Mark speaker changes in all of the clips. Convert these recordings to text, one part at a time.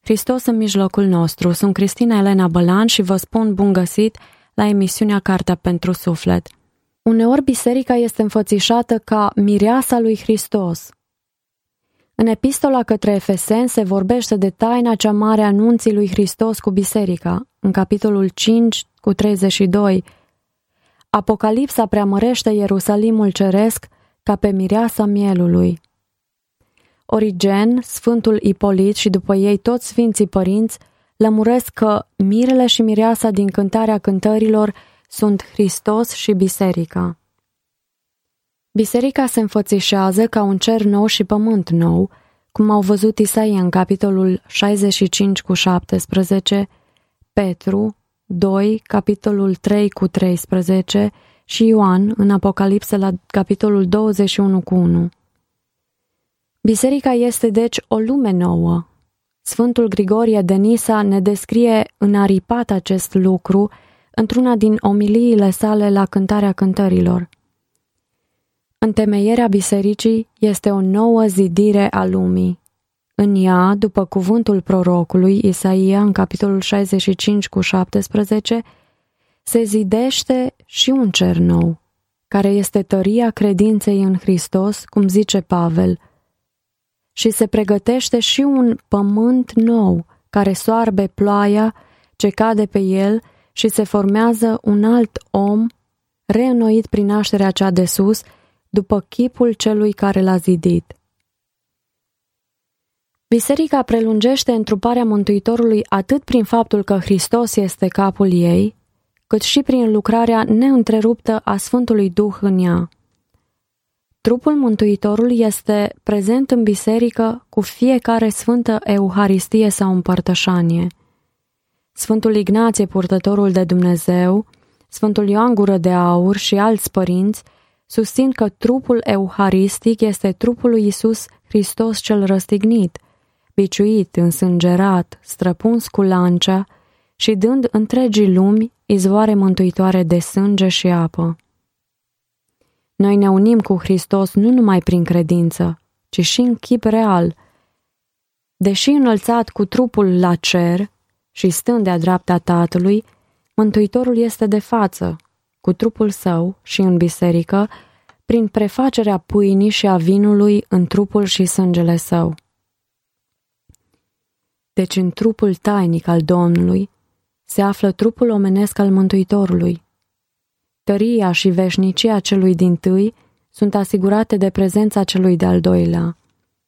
Speaker 1: Hristos în mijlocul nostru. Sunt Cristina Elena Bălan și vă spun bun găsit la emisiunea Cartea pentru Suflet. Uneori biserica este înfățișată ca mireasa lui Hristos. În epistola către Efeseni se vorbește de taina cea mare a nunții lui Hristos cu biserica. În capitolul 5 cu 32, Apocalipsa preamărește Ierusalimul ceresc ca pe mireasa mielului. Origen, Sfântul Ipolit și după ei toți sfinții părinți lămuresc că mirele și mireasa din Cântarea Cântărilor sunt Hristos și biserica. Biserica se înfățișează ca un cer nou și pământ nou, cum au văzut Isaia în capitolul 65 cu 17, Petru 2, capitolul 3 cu 13 și Ioan în Apocalipsă la capitolul 21 cu 1. Biserica este deci o lume nouă. Sfântul Grigorie de Nisa ne descrie înaripat acest lucru într-una din omiliile sale la Cântarea Cântărilor. Întemeierea bisericii este o nouă zidire a lumii. În ea, după cuvântul prorocului Isaia în capitolul 65 cu 17, se zidește și un cer nou, care este tăria credinței în Hristos, cum zice Pavel, și se pregătește și un pământ nou, care soarbe ploaia ce cade pe el și se formează un alt om, reînnoit prin nașterea cea de sus, după chipul celui care l-a zidit. Biserica prelungește întruparea Mântuitorului atât prin faptul că Hristos este capul ei, cât și prin lucrarea neîntreruptă a Sfântului Duh în ea. Trupul Mântuitorului este prezent în biserică cu fiecare sfântă euharistie sau împărtășanie. Sfântul Ignație, purtătorul de Dumnezeu, Sfântul Ioan Gură de Aur și alți părinți susțin că trupul euharistic este trupul lui Iisus Hristos cel răstignit, biciuit, însângerat, străpuns cu lancea și dând întregii lumi izvoare mântuitoare de sânge și apă. Noi ne unim cu Hristos nu numai prin credință, ci și în chip real. Deși înălțat cu trupul la cer și stând de-a dreapta Tatălui, Mântuitorul este de față, cu trupul său și în biserică, prin prefacerea pâinii și a vinului în trupul și sângele său. Deci în trupul tainic al Domnului se află trupul omenesc al Mântuitorului. Tăria și veșnicia celui dintâi sunt asigurate de prezența celui de-al doilea.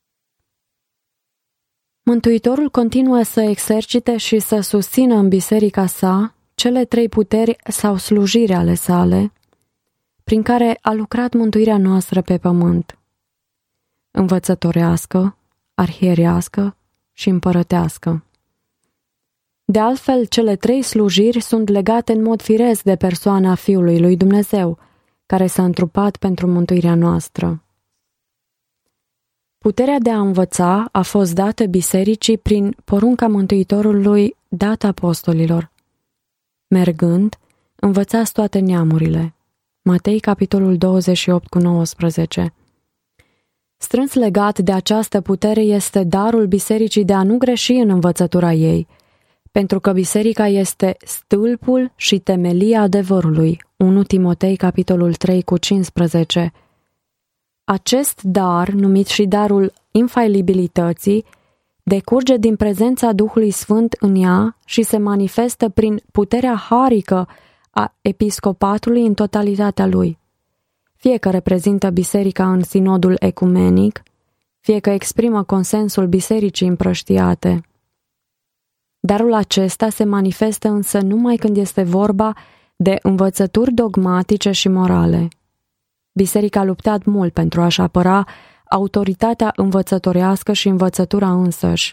Speaker 1: Mântuitorul continuă să exercite și să susțină în biserica sa cele trei puteri sau slujiri ale sale, prin care a lucrat mântuirea noastră pe pământ: învățătorească, arhierească și împărătească. De altfel, cele trei slujiri sunt legate în mod firesc de persoana Fiului lui Dumnezeu, care s-a întrupat pentru mântuirea noastră. Puterea de a învăța a fost dată bisericii prin porunca Mântuitorului dată apostolilor. Mergând, învățați toate neamurile. Matei, capitolul 28 cu 19. Strâns legat de această putere este darul bisericii de a nu greși în învățătura ei, pentru că biserica este stâlpul și temelia adevărului. 1 Timotei, capitolul 3 cu 15. Acest dar, numit și darul infailibilității, decurge din prezența Duhului Sfânt în ea și se manifestă prin puterea harică a episcopatului în totalitatea lui. Fie că reprezintă biserica în sinodul ecumenic, fie că exprimă consensul bisericii împrăștiate. Darul acesta se manifestă însă numai când este vorba de învățături dogmatice și morale. Biserica a luptat mult pentru a-și apăra autoritatea învățătorească și învățătura însăși.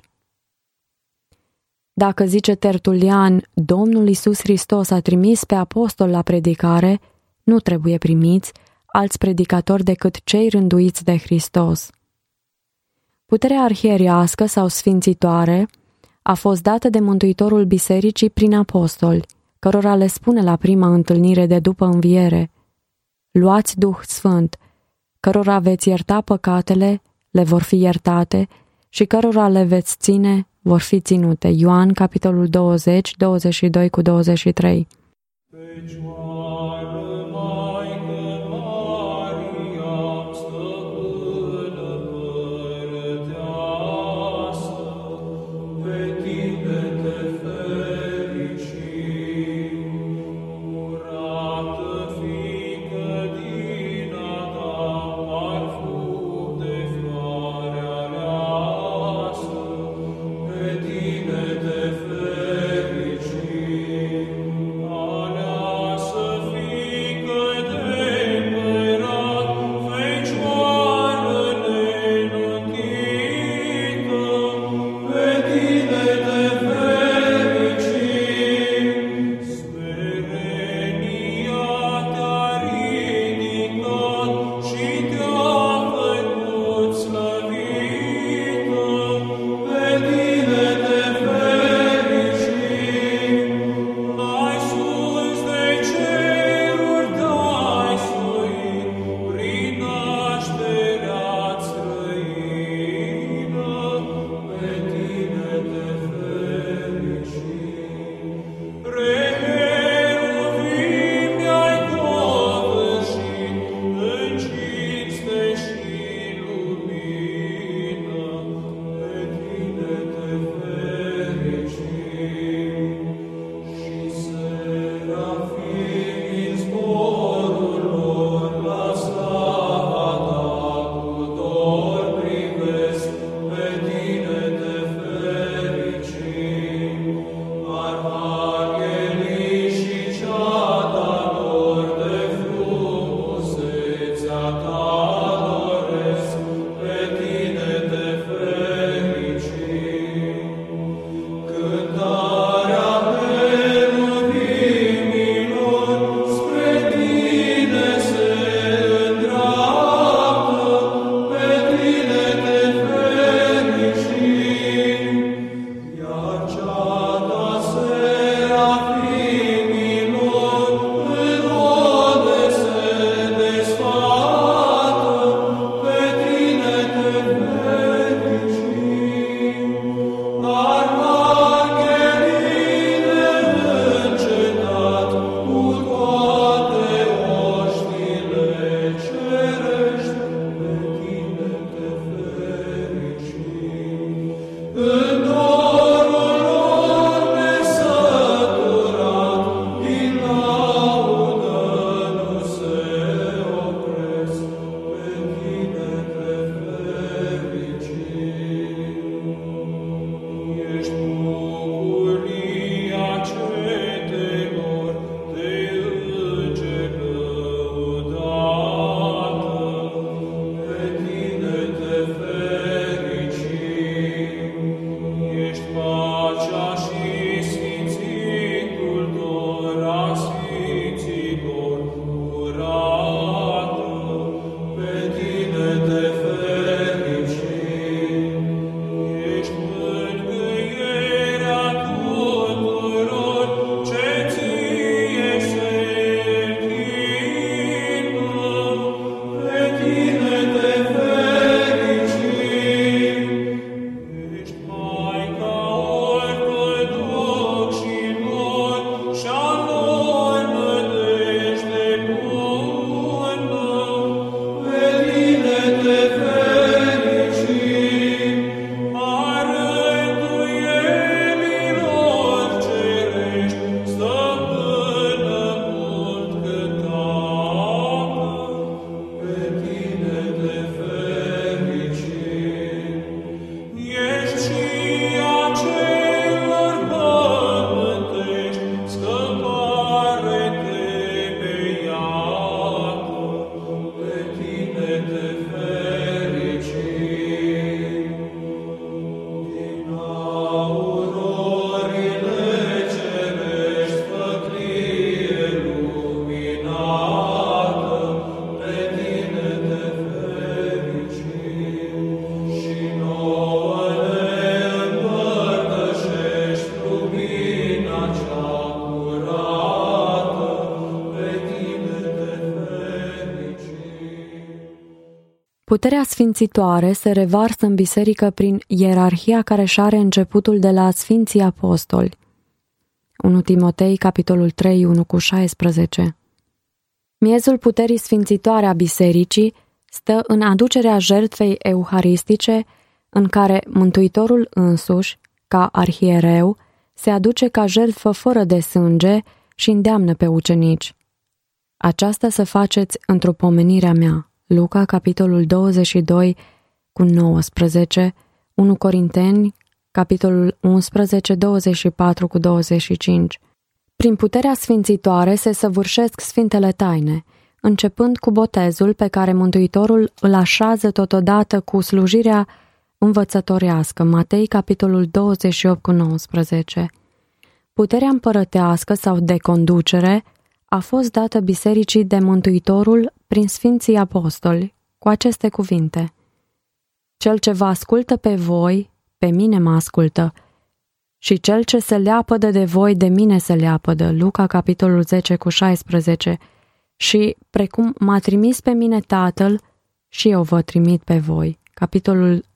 Speaker 1: Dacă, zice Tertulian, Domnul Iisus Hristos a trimis pe apostol la predicare, nu trebuie primiți alți predicatori decât cei rânduiți de Hristos. Puterea arhierească sau sfințitoare a fost dată de Mântuitorul Bisericii prin apostoli, cărora le spune la prima întâlnire de după înviere: luați Duh Sfânt, cărora veți ierta păcatele, le vor fi iertate, și cărora le veți ține, vor fi ținute. Ioan, capitolul 20, 22-23.
Speaker 2: Să fii
Speaker 1: Puterea sfințitoare se revarsă în biserică prin ierarhia care își are începutul de la Sfinții Apostoli. 1 Timotei, capitolul 3, 1-16. Miezul puterii sfințitoare a bisericii stă în aducerea jertfei euharistice, în care Mântuitorul însuși, ca arhiereu, se aduce ca jertfă fără de sânge și îndeamnă pe ucenici. Aceasta să faceți într-o pomenirea mea. Luca, capitolul 22, cu 19, 1 Corinteni, capitolul 11, 24 cu 25. Prin puterea sfințitoare se săvârșesc sfintele taine, începând cu botezul pe care Mântuitorul îl așează totodată cu slujirea învățătorească, Matei, capitolul 28 cu 19. Puterea împărătească sau de conducere a fost dată bisericii de Mântuitorul prin Sfinții Apostoli, cu aceste cuvinte: Cel ce vă ascultă pe voi, pe mine mă ascultă, și cel ce se leapădă de voi, de mine se leapădă. Luca, capitolul 10 cu 16. Și precum m-a trimis pe mine Tatăl, și eu vă trimit pe voi. Capitolul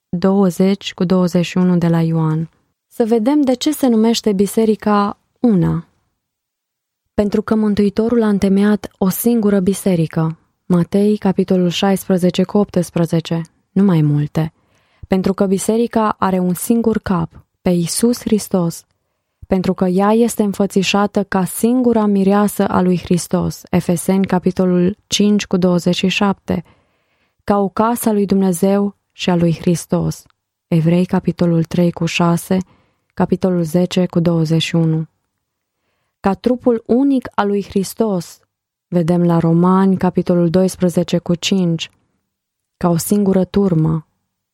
Speaker 1: 20 cu 21 de la Ioan. Să vedem de ce se numește biserica una. Pentru că Mântuitorul a întemeiat o singură biserică. Matei, capitolul 16 cu 18. Nu mai multe. Pentru că biserica are un singur cap, pe Iisus Hristos. Pentru că ea este înfățișată ca singura mireasă a lui Hristos. Efeseni, capitolul 5 cu 27. Ca o casă a lui Dumnezeu și a lui Hristos. Evrei, capitolul 3 cu 6, capitolul 10 cu 21. Ca trupul unic al lui Hristos, vedem la Romani, capitolul 12 cu 5, ca o singură turmă.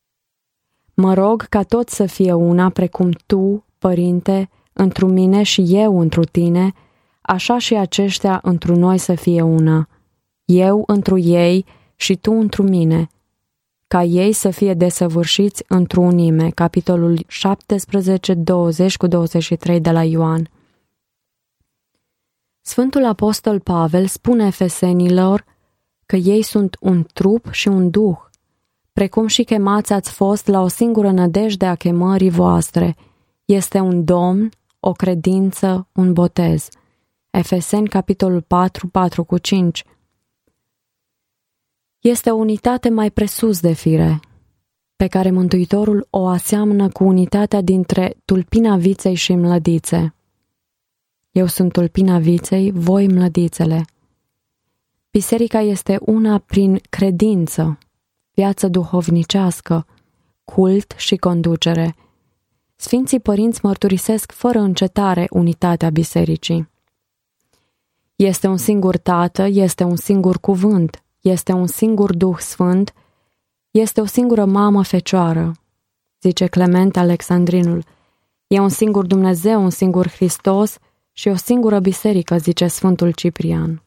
Speaker 1: Mă rog ca toți să fie una, precum tu, Părinte, întru mine și eu întru tine, așa și aceștia întru noi să fie una, eu întru ei și tu întru mine, ca ei să fie desăvârșiți într-o unime. Capitolul 17, 20 cu 23 de la Ioan. Sfântul Apostol Pavel spune efesenilor că ei sunt un trup și un duh, precum și chemați ați fost la o singură nădejde a chemării voastre. Este un Domn, o credință, un botez. Efeseni, capitolul 4, 4 cu 5. Este o unitate mai presus de fire, pe care Mântuitorul o aseamănă cu unitatea dintre tulpina viței și mlădițe. Eu sunt tulpina viței, voi mlădițele. Biserica este una prin credință, viață duhovnicească, cult și conducere. Sfinții părinți mărturisesc fără încetare unitatea bisericii. Este un singur Tată, este un singur cuvânt, este un singur Duh Sfânt, este o singură mamă fecioară, zice Clement Alexandrinul. E un singur Dumnezeu, un singur Hristos și o singură biserică, zice Sfântul Ciprian.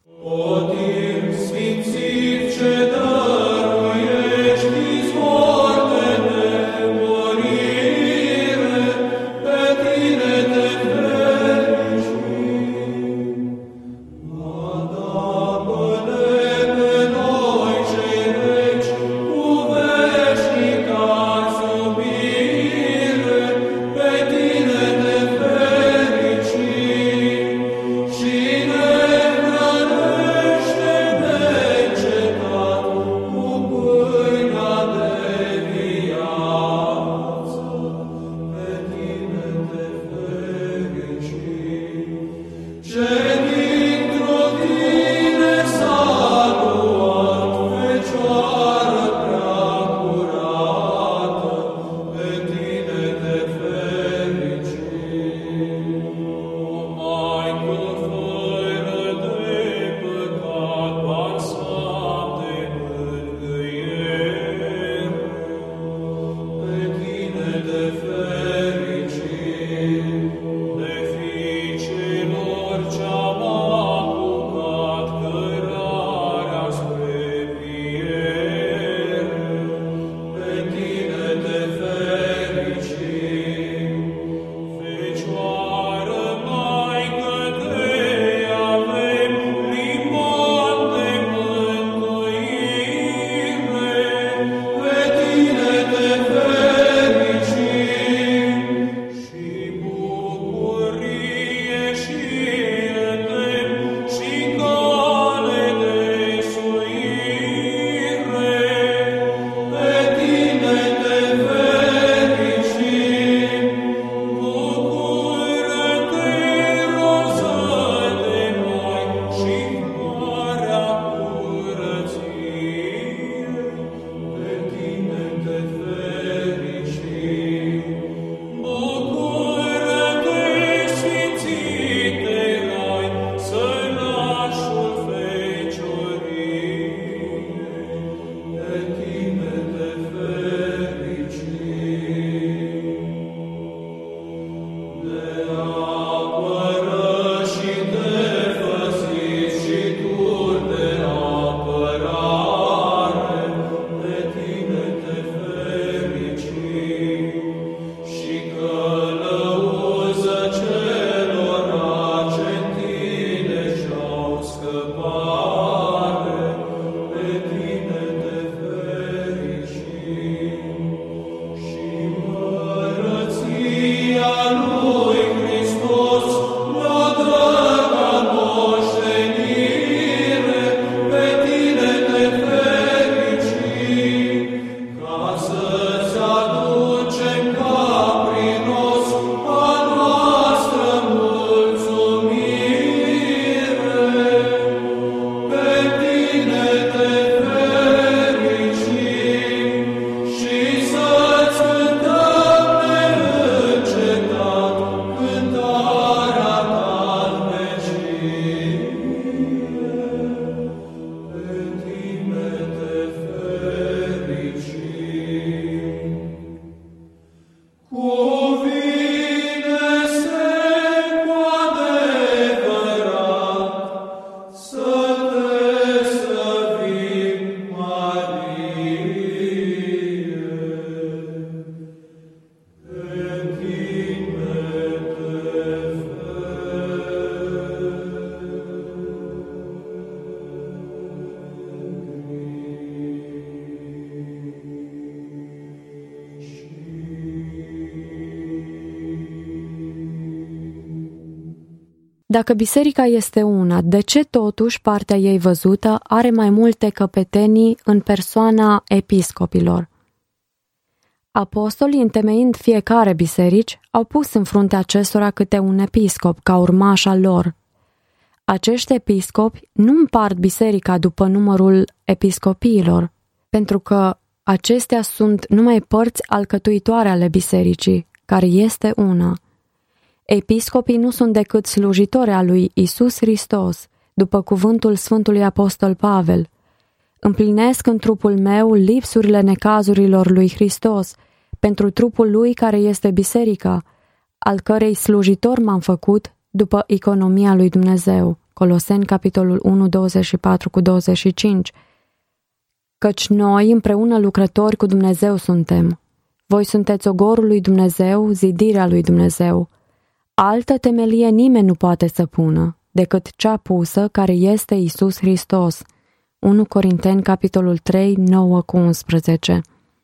Speaker 1: Dacă biserica este una, de ce totuși partea ei văzută are mai multe căpetenii în persoana episcopilor? Apostolii, întemeind fiecare biserici, au pus în fruntea acestora câte un episcop, ca urmaș al lor. Acești episcopi nu împart biserica după numărul episcopiilor, pentru că acestea sunt numai părți alcătuitoare ale bisericii, care este una. Episcopii nu sunt decât slujitori al lui Isus Hristos, după cuvântul Sfântului Apostol Pavel. Împlinesc în trupul meu lipsurile necazurilor lui Hristos, pentru trupul lui care este biserica, al cărei slujitor m-am făcut după economia lui Dumnezeu. Coloseni, capitolul 1, 24-25. Căci noi împreună lucrători cu Dumnezeu suntem. Voi sunteți ogorul lui Dumnezeu, zidirea lui Dumnezeu. Altă temelie nimeni nu poate să pună, decât cea pusă, care este Isus Hristos. 1 Corinteni, capitolul 3, 9-11.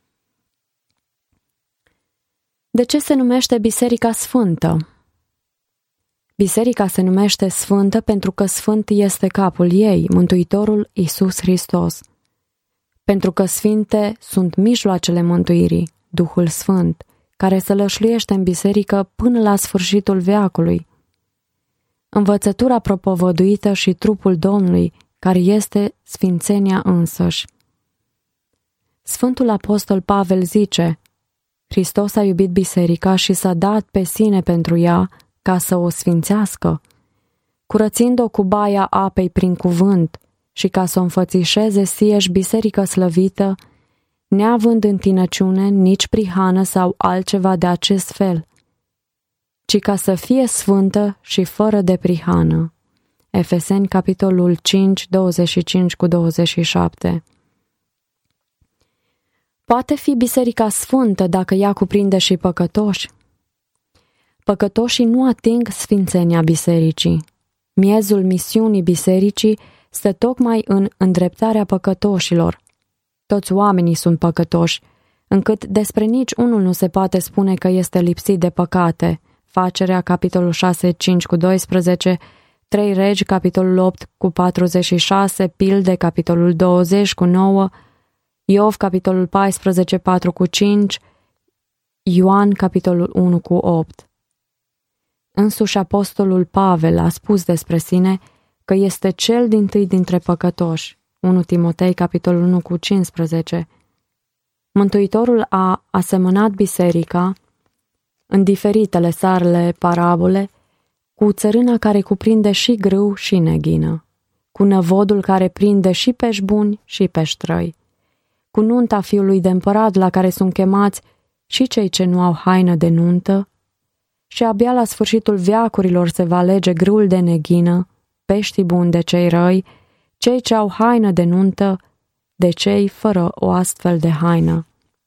Speaker 1: De ce se numește Biserica Sfântă? Biserica se numește Sfântă pentru că Sfânt este capul ei, Mântuitorul Iisus Hristos. Pentru că sfinte sunt mijloacele mântuirii, Duhul Sfânt, care se lășluiește în biserică până la sfârșitul veacului. Învățătura propovăduită și trupul Domnului, care este sfințenia însăși. Sfântul Apostol Pavel zice: Hristos a iubit biserica și s-a dat pe sine pentru ea, ca să o sfințească, curățind-o cu baia apei prin cuvânt și ca să o înfățișeze sieși biserică slăvită, neavând întinăciune, nici prihană sau altceva de acest fel, ci ca să fie sfântă și fără de prihană. Efeseni, capitolul 5, 25-27. Poate fi biserica sfântă dacă ea cuprinde și păcătoși? Păcătoșii nu ating sfințenia bisericii. Miezul misiunii bisericii stă tocmai în îndreptarea păcătoșilor. Toți oamenii sunt păcătoși, încât despre nici unul nu se poate spune că este lipsit de păcate. Facerea, capitolul 6, 5-12, 3 Regi, capitolul 8, 46, Pilde, capitolul 20, 9, Iov, capitolul 14, 4-5, Ioan, capitolul 1, 8. Însuși apostolul Pavel a spus despre sine că este cel dintâi dintre păcătoși. 1 Timotei, capitolul 1, 15. Mântuitorul a asemănat biserica în diferitele sale parabole cu țărâna care cuprinde și grâu și neghină, cu năvodul care prinde și pești buni și pești răi, cu nunta fiului de împărat la care sunt chemați și cei ce nu au haină de nuntă, și abia la sfârșitul veacurilor se va alege grâul de neghină, peștii buni de cei răi, cei ce au haină de nuntă de cei fără o astfel de haină.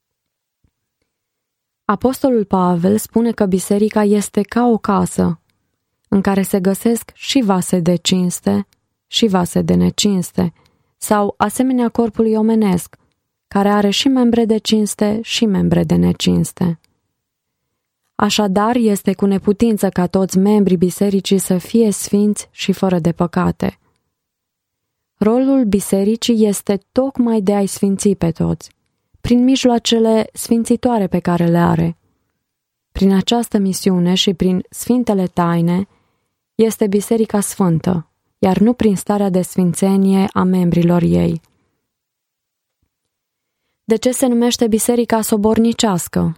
Speaker 1: Apostolul Pavel spune că biserica este ca o casă, în care se găsesc și vase de cinste și vase de necinste, sau asemenea corpului omenesc, care are și membre de cinste și membre de necinste. Așadar, este cu neputință ca toți membrii bisericii să fie sfinți și fără de păcate. Rolul bisericii este tocmai de a-i sfinți pe toți, prin mijloacele sfințitoare pe care le are. Prin această misiune și prin sfintele taine este biserica sfântă, iar nu prin starea de sfințenie a membrilor ei. De ce se numește biserica sobornicească?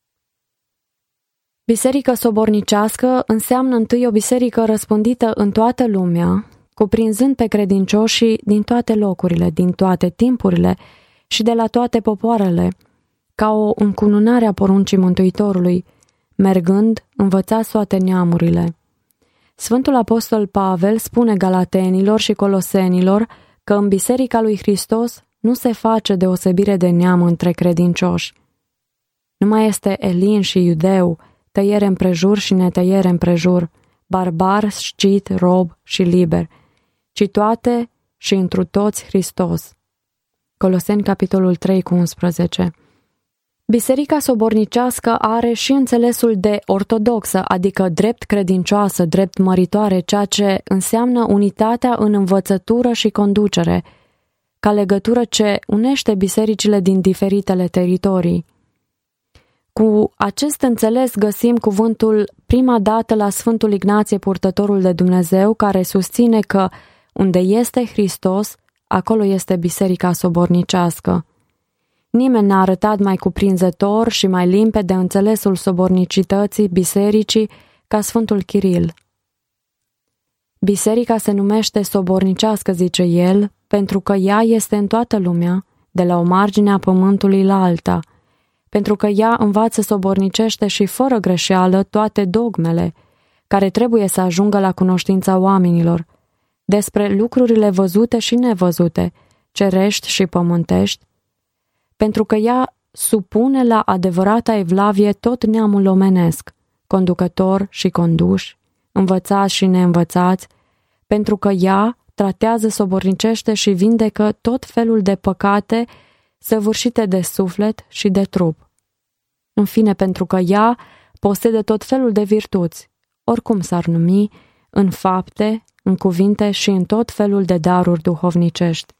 Speaker 1: Biserică sobornicească înseamnă întâi o biserică răspândită în toată lumea, cuprinzând pe credincioșii din toate locurile, din toate timpurile și de la toate popoarele, ca o încununare a poruncii Mântuitorului, mergând, învățați toate neamurile. Sfântul Apostol Pavel spune galatenilor și colosenilor că în biserica lui Hristos nu se face deosebire de neam între credincioși. Nu mai este elin și iudeu, tăiere împrejur și netăiere împrejur, barbar, scit, rob și liber, ci toate și întru toți Hristos. Coloseni, capitolul 3, 11. Biserica sobornicească are și înțelesul de ortodoxă, adică drept credincioasă, drept măritoare, ceea ce înseamnă unitatea în învățătură și conducere, ca legătură ce unește bisericile din diferitele teritorii. Cu acest înțeles găsim cuvântul prima dată la Sfântul Ignație, purtătorul de Dumnezeu, care susține că unde este Hristos, acolo este biserica sobornicească. Nimeni n-a arătat mai cuprinzător și mai limpede înțelesul sobornicității bisericii ca Sfântul Chiril. Biserica se numește sobornicească, zice el, pentru că ea este în toată lumea, de la o margine a pământului la alta, pentru că ea învață sobornicește și fără greșeală toate dogmele, care trebuie să ajungă la cunoștința oamenilor, despre lucrurile văzute și nevăzute, cerești și pământești, pentru că ea supune la adevărata evlavie tot neamul omenesc, conducător și conduși, învățați și neînvățați, pentru că ea tratează sobornicește și vindecă tot felul de păcate săvârșite de suflet și de trup. În fine, pentru că ea posedă tot felul de virtuți, oricum s-ar numi, în fapte, în cuvinte și în tot felul de daruri duhovnicești.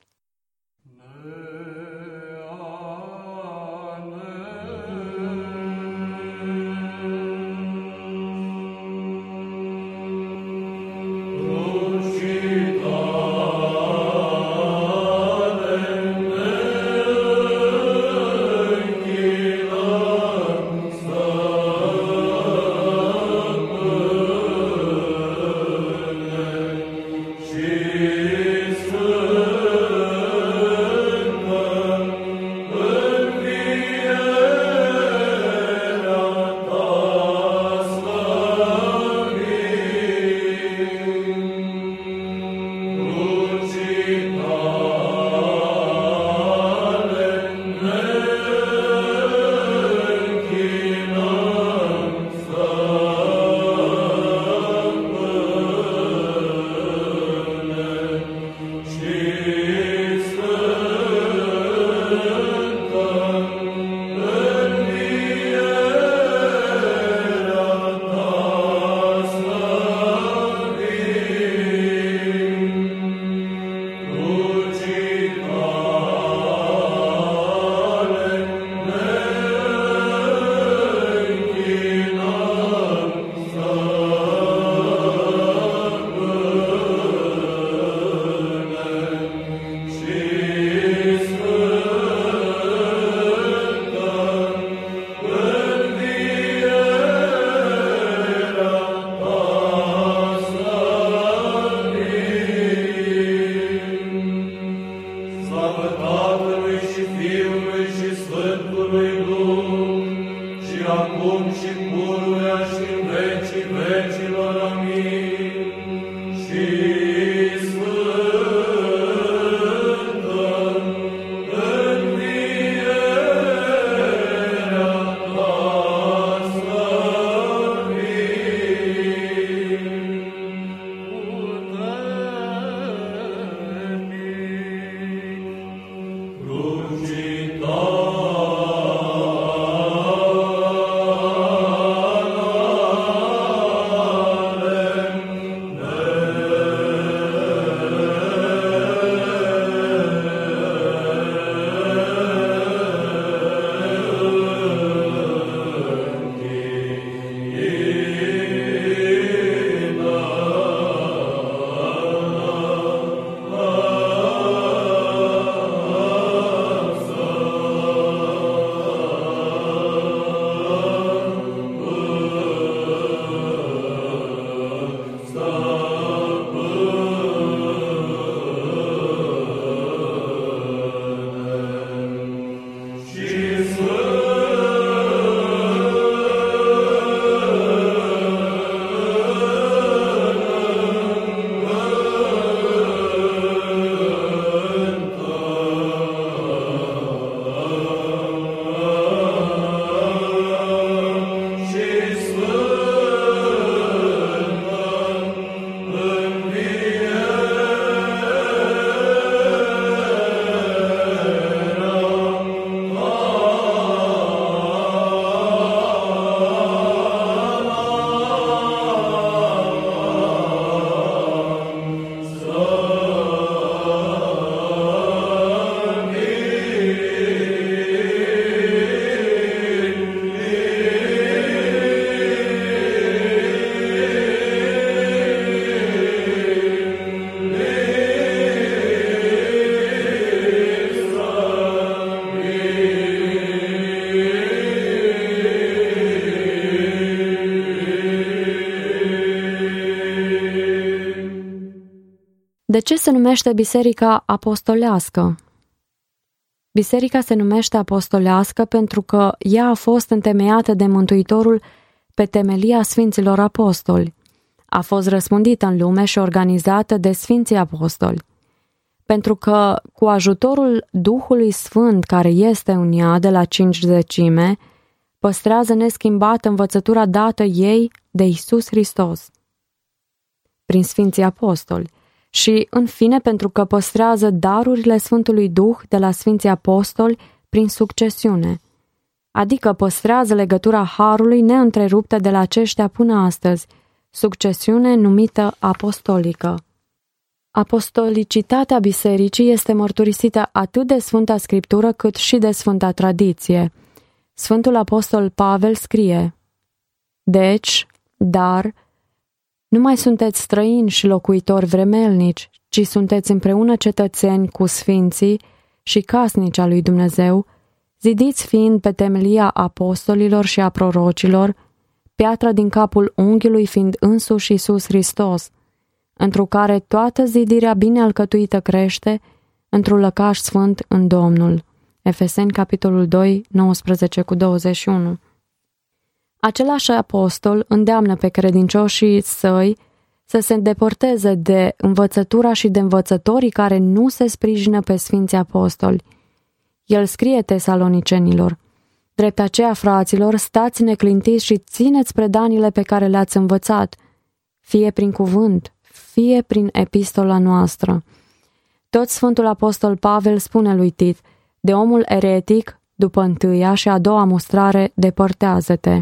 Speaker 1: numește biserica apostolească? Biserica se numește apostolească pentru că ea a fost întemeiată de Mântuitorul pe temelia Sfinților Apostoli. A fost răspândită în lume și organizată de Sfinții Apostoli. Pentru că, cu ajutorul Duhului Sfânt care este în ea de la Cincizecime, păstrează neschimbată învățătura dată ei de Iisus Hristos prin Sfinții Apostoli și, în fine, pentru că păstrează darurile Sfântului Duh de la Sfinții Apostoli prin succesiune, adică păstrează legătura Harului neîntreruptă de la aceștia până astăzi, succesiune numită apostolică. Apostolicitatea bisericii este mărturisită atât de Sfânta Scriptură cât și de Sfânta Tradiție. Sfântul Apostol Pavel scrie: Deci, dar, nu mai sunteți străini și locuitori vremelnici, ci sunteți împreună cetățeni cu sfinții și casnici a lui Dumnezeu, zidiți fiind pe temelia apostolilor și a prorocilor, piatra din capul unghiului fiind însuși Iisus Hristos, întru care toată zidirea bine alcătuită crește, într-un lăcaș sfânt în Domnul. Efeseni, capitolul 2, 19-21. Același apostol îndeamnă pe credincioșii săi să se îndepărteze de învățătura și de învățătorii care nu se sprijină pe Sfinții Apostoli. El scrie tesalonicenilor: Drept aceea, fraților, stați neclintiți și țineți predanile pe care le-ați învățat, fie prin cuvânt, fie prin epistola noastră. Tot Sfântul Apostol Pavel spune lui Tit: De omul eretic, după întâia și a doua mustrare, depărtează-te.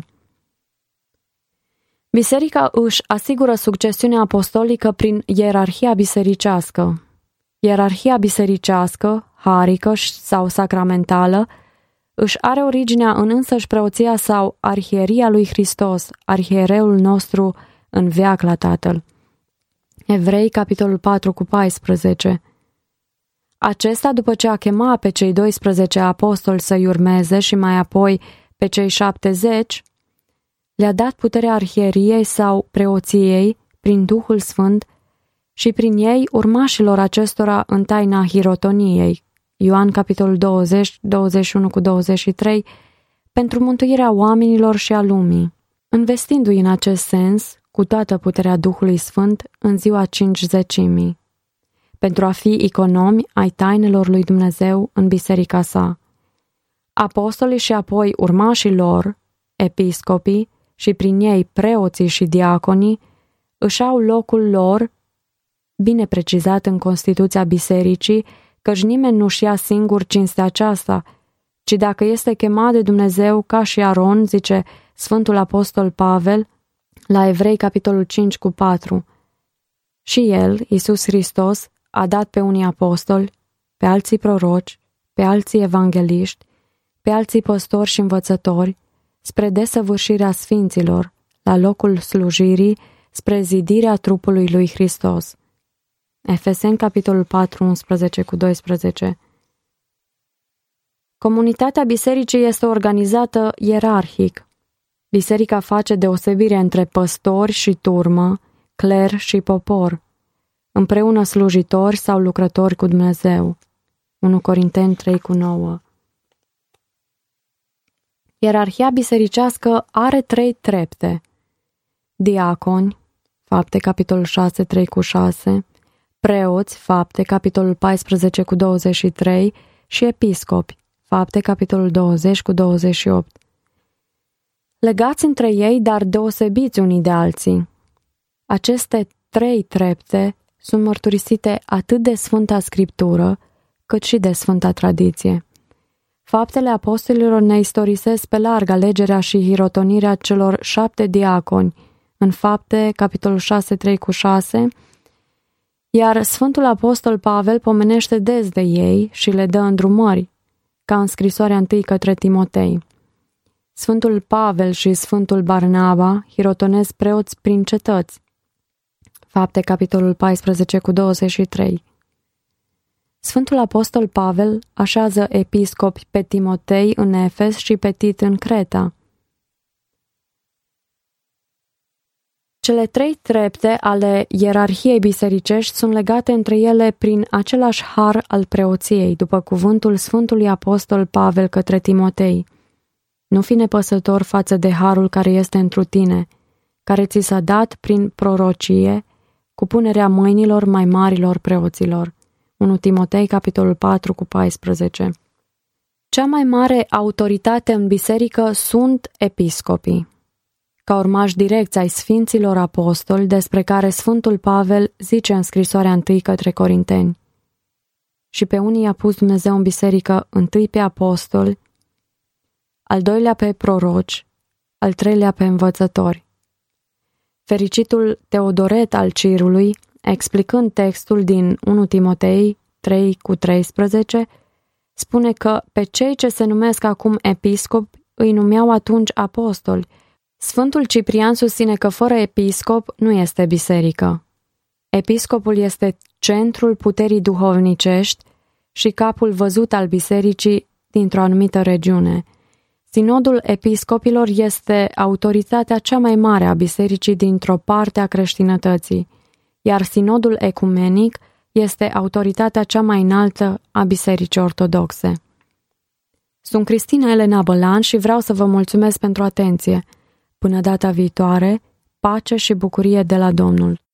Speaker 1: Biserica își asigură succesiunea apostolică prin ierarhia bisericească. Ierarhia bisericească, harică sau sacramentală, își are originea în însăși preoția sau arhieria lui Hristos, arhiereul nostru în veac la Tatăl. Evrei, capitolul 4 cu 14. Acesta, după ce a chemat pe cei 12 apostoli să-i urmeze și mai apoi pe cei 70, le-a dat puterea arhieriei sau preoției prin Duhul Sfânt și prin ei urmașilor acestora în taina hirotoniei, Ioan capitolul 20, 21 cu 23, pentru mântuirea oamenilor și a lumii, investindu-i în acest sens cu toată puterea Duhului Sfânt în ziua Cincizecimii, pentru a fi economi ai tainelor lui Dumnezeu în biserica sa. Apostolii și apoi urmașii lor, episcopii, și prin ei preoții și diaconii, își au locul lor bine precizat în Constituția Bisericii, căci nimeni nu-și ia singur cinstea aceasta, ci dacă este chemat de Dumnezeu ca și Aron, zice Sfântul Apostol Pavel, la Evrei, capitolul 5 cu 4. Și el, Iisus Hristos, a dat pe unii apostoli, pe alții proroci, pe alții evangeliști, pe alții păstori și învățători, spre desăvârșirea sfinților, la locul slujirii, spre zidirea trupului lui Hristos. Efeseni, capitolul 4, 11 cu 12. Comunitatea bisericii este organizată ierarhic. Biserica face deosebire între păstori și turmă, cler și popor, împreună slujitori sau lucrători cu Dumnezeu. 1 Corinteni 3 cu 9. Ierarhia bisericească are 3 trepte: diaconi, Fapte, capitolul 6, 3 cu 6, preoți, Fapte, capitolul 14 cu 23 și episcopi, Fapte, capitolul 20 cu 28. Legați între ei, dar deosebiți unii de alții. Aceste 3 trepte sunt mărturisite atât de Sfânta Scriptură, cât și de Sfânta Tradiție. Faptele apostolilor ne istorisesc pe larg alegerea și hirotonirea celor 7 diaconi, în Fapte, capitolul 6, 3 cu 6, iar Sfântul Apostol Pavel pomenește des de ei și le dă îndrumări, ca în scrisoarea 1 către Timotei. Sfântul Pavel și Sfântul Barnaba hirotonesc preoți prin cetăți. Fapte, capitolul 14 cu 23. Sfântul Apostol Pavel așează episcopi pe Timotei în Efes și pe Tit în Creta. Cele 3 trepte ale ierarhiei bisericești sunt legate între ele prin același har al preoției, după cuvântul Sfântului Apostol Pavel către Timotei. Nu fi nepăsător față de harul care este întru tine, care ți s-a dat prin prorocie, cu punerea mâinilor mai marilor preoților. 1 Timotei, capitolul 4, cu 14. Cea mai mare autoritate în biserică sunt episcopii, ca urmași direcți ai Sfinților Apostoli, despre care Sfântul Pavel zice în scrisoarea 1 către Corinteni. Și pe unii i-a pus Dumnezeu în biserică, întâi pe apostoli, al doilea pe proroci, al treilea pe învățători. Fericitul Teodoret al Cirului, explicând textul din 1 Timotei 3 cu 13, spune că pe cei ce se numesc acum episcopi îi numeau atunci apostoli. Sfântul Ciprian susține că fără episcop nu este biserică. Episcopul este centrul puterii duhovnicești și capul văzut al bisericii dintr-o anumită regiune. Sinodul episcopilor este autoritatea cea mai mare a bisericii dintr-o parte a creștinătății, iar sinodul ecumenic este autoritatea cea mai înaltă a bisericii ortodoxe. Sunt Cristina Elena Bălan și vreau să vă mulțumesc pentru atenție. Până data viitoare, pace și bucurie de la Domnul.